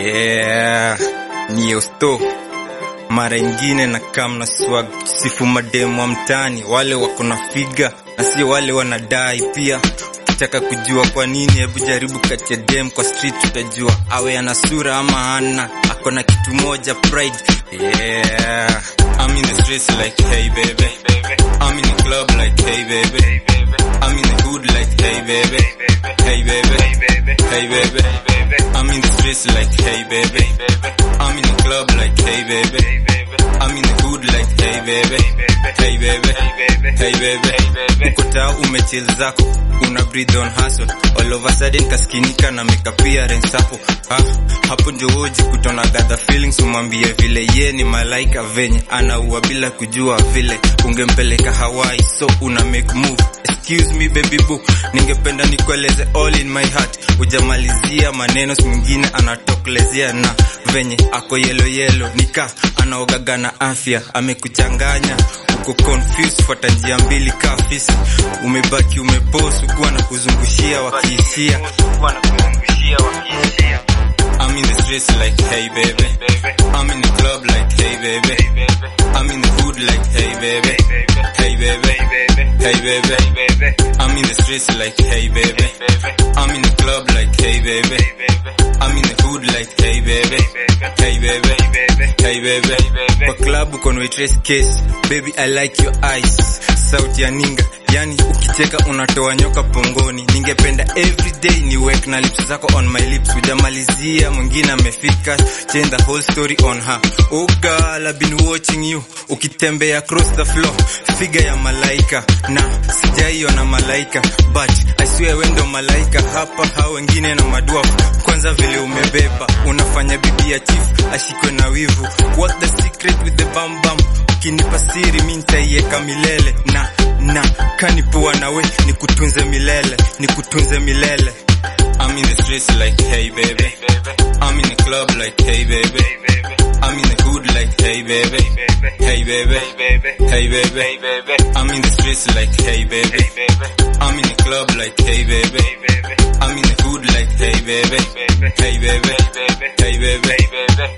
Yeah, ni Osto. Mara ingine na kamna swag sifu mademu wa mtani, wale wako na figa na si wale wanadai pia. Ukitaka kujua kwa nini, hebu jaribu kati ya dem kwa street utajua. Awe ana sura ama hana, ako na kitu moja, pride. Yeah, I'm in the streets like hey baby, I'm in the club like hey baby, I'm in the hood like hey baby, hey baby, hey baby. I'm in the streets like hey baby, I'm in the club like hey baby, I'm in the hood like hey baby, hey baby, hey baby. Ukuta umechill zako, una breathe on hustle. All of a sudden kaskinika na make appearance hapo. Hapo ndio hoji kutona gather feelings, umwambie vile ye ni malaika venye anaua bila kujua vile ungempeleka Hawaii, so una make move. Excuse me baby boo, ningependa nikueleze all in my heart. Ujamalizia maneno mwingine anatokelezea na venye ako yellow nika anaogaga na afya, amekuchanganya uko confused, fuata njia mbili kafisi, umebaki umepose kuwa na kuzungushia wakihisia. I'm in the streets like hey baby, I'm in the club like hey baby, I'm in the hood like hey baby, hey baby, hey baby. I'm in the streets like hey baby, I'm in the club like hey baby, I'm in the hood like hey baby, hey baby, hey baby. Kwa club uko na trace case, baby I like your eyes, sauti ya ninga, yani ukicheka unatoa nyoka pongoni. Ningependa everyday ni wake na lips zako on my lips. Ujamalizia mwingine amefika, change the whole story on her. Oh girl, I've been watching you ukitembea across the floor, figure ya malaika na sijaiona malaika, but I swear wewe ndo malaika hapa. Hao wengine na madwarf, kwanza vile umebeba unafanya bibi ya chief ashikwe na wivu. What the secret with the bam bam? Ukinipa siri mimi nitaiweka milele na kanipoa nawe nikutunze milele, nikutunze milele. I'm in the streets like hey baby, I'm in the club like hey baby, I'm in the hood like hey baby, hey baby, hey baby. I'm in the streets like hey baby, I'm in the club like hey baby, I'm in the hood like hey baby, hey baby, hey baby.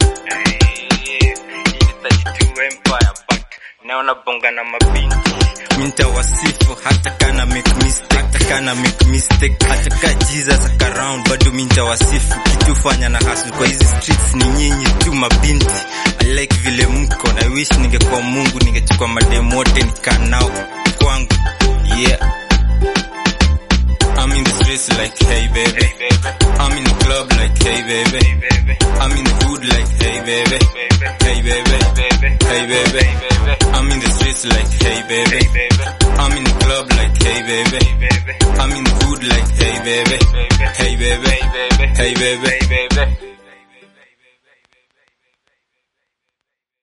Empire back naona bonga na mabinti, minta wasifu hata kana make mistake, hata kana make mistake, hata ka Jesus around bado minta wasifu. Kitu fanya na hustle kwa hizi streets ni nyinyi tu mabinti. I like vile mko na wish ningekuwa Mungu, ningechukua mademo wote nikanao kwangu. Yeah, I'm in the streets like hey baby, I'm in the club like hey baby, I'm in the hood like hey baby, hey baby, hey baby. I'm in the streets like hey baby, I'm in the club like hey baby, I'm in the hood like hey baby, hey baby, hey baby.